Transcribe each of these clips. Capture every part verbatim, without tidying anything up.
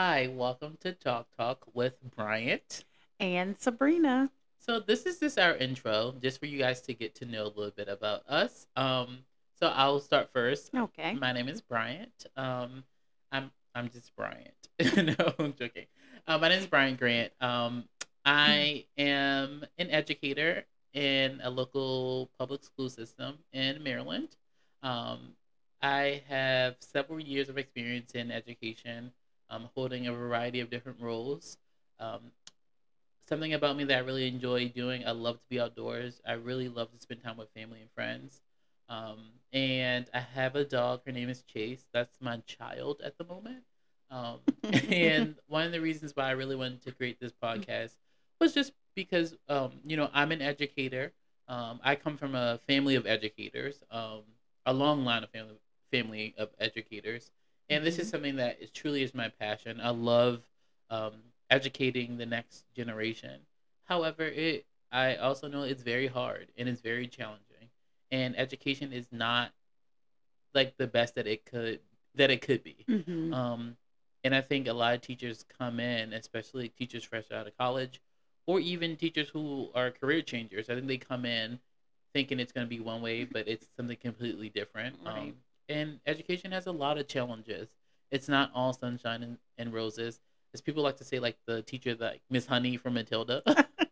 Hi, welcome to Talk Talk with Bryant. And Sabrina. So this is just our intro, just for you guys to get to know a little bit about us. Um, so I'll start first. Okay. My name is Bryant. Um, I'm I'm just Bryant. No, I'm joking. Uh, my name is Bryant Grant. Um, I am an educator in a local public school system in Maryland. Um, I have several years of experience in education, um, holding a variety of different roles. Um, Something about me that I really enjoy doing. I love to be outdoors. I really love to spend time with family and friends. Um, and I have a dog. Her name is Chase. That's my child at the moment. Um, and one of the reasons why I really wanted to create this podcast was just because, um, you know, I'm an educator. Um, I come from a family of educators, um, a long line of family family of educators, and this is Mhm. something that is truly is my passion. I love um, educating the next generation. However, it I also know it's very hard and it's very challenging, and education is not like the best that it could that it could be. Mhm. Um, and I think a lot of teachers come in, especially teachers fresh out of college, or even teachers who are career changers. I think they come in thinking it's going to be one way, but it's something completely different. Right. Um, and education has a lot of challenges. It's not all sunshine and, and roses. As people like to say, like the teacher, like Miss Honey from Matilda.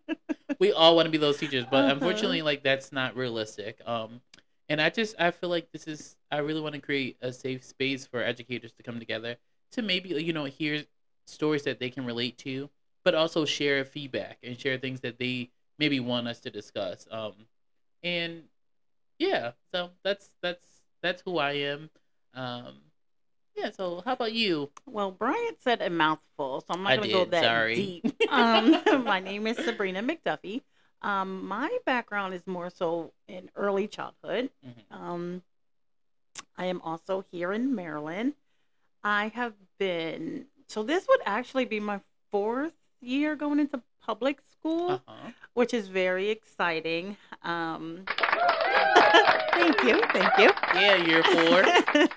We all want to be those teachers, but Uh-huh. unfortunately, like that's not realistic. Um, and I just I feel like this is I really want to create a safe space for educators to come together to maybe you know hear stories that they can relate to, but also share feedback and share things that they maybe want us to discuss. Um, and yeah, so that's that's that's who I am. Um, yeah. So how about you? Well, Bryant said a mouthful, so I'm not I going to go did. that Sorry. deep. Um, my name is Sabrina McDuffie. Um, my background is more so in early childhood. Hmm. Um, I am also here in Maryland. I have been, so this would actually be my fourth year going into public Uh school, huh. which is very exciting. Um, thank you, thank you. Yeah, year four.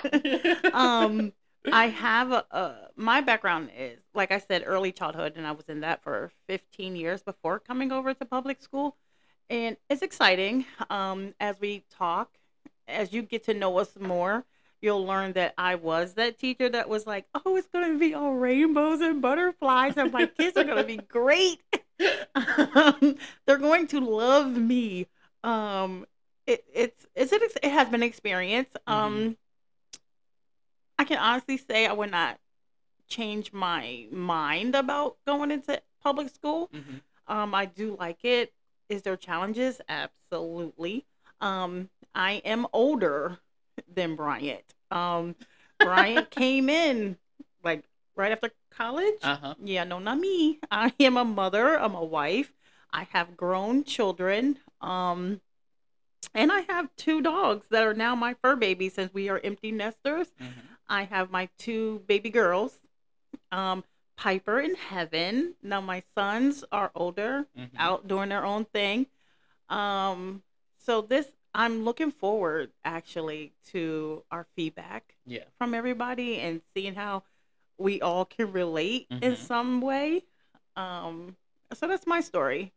um, I have a, a my background is like I said, early childhood, and I was in that for fifteen years before coming over to public school, and it's exciting. Um, as we talk, as you get to know us more, you'll learn that I was that teacher that was like, "Oh, it's gonna be all rainbows and butterflies, and my kids are gonna be great. um, they're going to love me." Um, it it's it's an ex- it has been an experience. Hmm. Um, I can honestly say I would not change my mind about going into public school. Hmm. Um, I do like it. Is there challenges? Absolutely. Um, I am older than Bryant. Um, Bryant came in like right after college. Uh huh. Yeah, no, not me. I am a mother. I'm a wife. I have grown children. Um, and I have two dogs that are now my fur babies since we are empty nesters. Hmm. I have my two baby girls, um, Piper and Heaven. Now my sons are older, Hmm. out doing their own thing. Um, so this I'm looking forward actually to our feedback Yeah. from everybody and seeing how we all can relate in Hmm. some way. Um, so that's my story.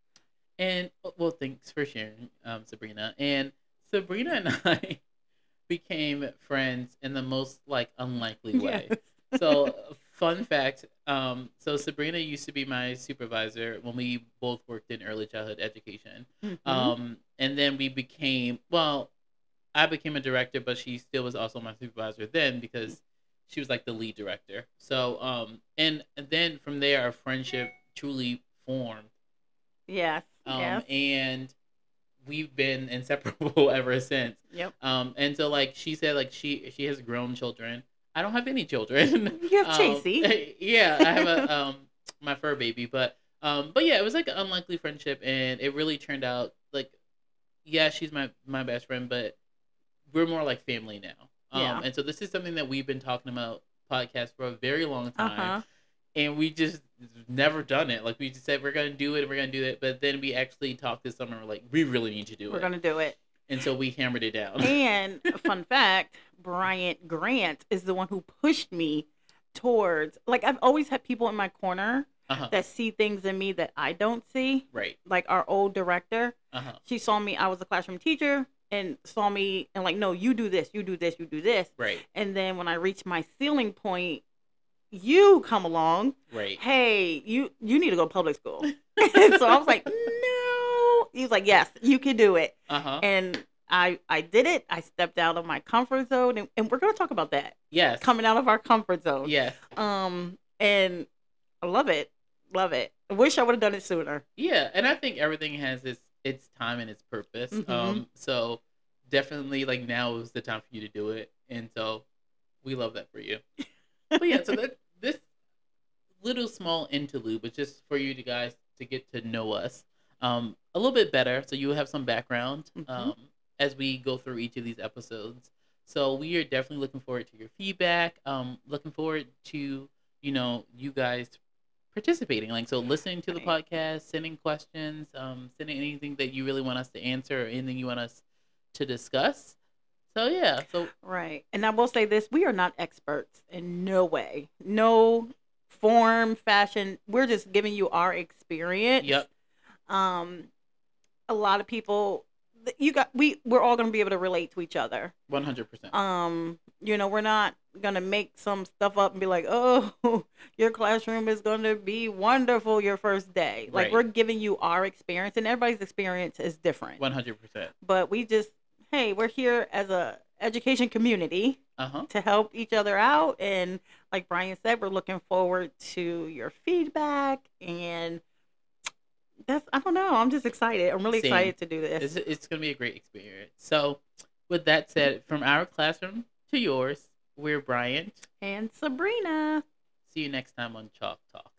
And uh, well, thanks for sharing, um, Sabrina. And Sabrina and I became friends in the most like unlikely Yes. way. So, fun fact. Um, so Sabrina used to be my supervisor when we both worked in early childhood education. hmm Um, and then we became well, I became a director, but she still was also my supervisor then because she was like the lead director. So, um, and, and then from there, our friendship truly formed. Yes. Um, Yes. and we've been inseparable ever since. Yep. Um, and so like she said, like she she has grown children. I don't have any children. You have um, Chasey. yeah, I have a um my fur baby, but um, but yeah, it was like an unlikely friendship, and it really turned out like yeah, she's my my best friend, but we're more like family now. Um, Yeah. and so this is something that we've been talking about podcast for a very long Uh time, huh. and we just never done it. Like we just said we're gonna do it, we're gonna do it, but then we actually talked this summer. We're like, we really need to do We're it, gonna do it. and so we hammered it down. And a fun fact, Bryant Grant is the one who pushed me towards, like, I've always had people in my corner Uh-huh. that see things in me that I don't see. Right. Like our old director, Uh-huh. she saw me, I was a classroom teacher, and saw me and like, no, you do this, you do this, you do this. Right. And then when I reached my ceiling point, you come along. Right. Hey, you you need to go to public school. And so I was like, no. He was like, yes, you can do it. Uh-huh. And I I did it. I stepped out of my comfort zone, and, and we're going to talk about that. Yes. Coming out of our comfort zone. Yes. Um, and I love it. Love it. I wish I would have done it sooner. Yeah, and I think everything has its its time and its purpose. Mhm. Um, so definitely, like, now is the time for you to do it, and so we love that for you. But yeah, so that this little small interlude, but just for you to guys to get to know us um a little bit better, so you have some background Mhm. um as we go through each of these episodes. So we are definitely looking forward to your feedback. Um, looking forward to you know you guys participating, like so listening to the Right. podcast, sending questions, um, sending anything that you really want us to answer or anything you want us to discuss. So yeah, so Right. And I will say this, we are not experts in no way. No form, fashion. We're just giving you our experience. yep, Um a lot of people th- you got we we're all going to be able to relate to each other. one hundred percent. Um you know, we're not going to make some stuff up and be like, "Oh, your classroom is going to be wonderful your first day." Like Right. we're giving you our experience, and everybody's experience is different. one hundred percent. But we just, hey, we're here as a education community Uh-huh. to help each other out, and like Brian said, we're looking forward to your feedback, and that's, I don't know, I'm just excited. I'm really Same. excited to do this. It's, it's going to be a great experience. So, with that said, from our classroom to yours, we're Bryant. And Sabrina. See you next time on Chalk Talk.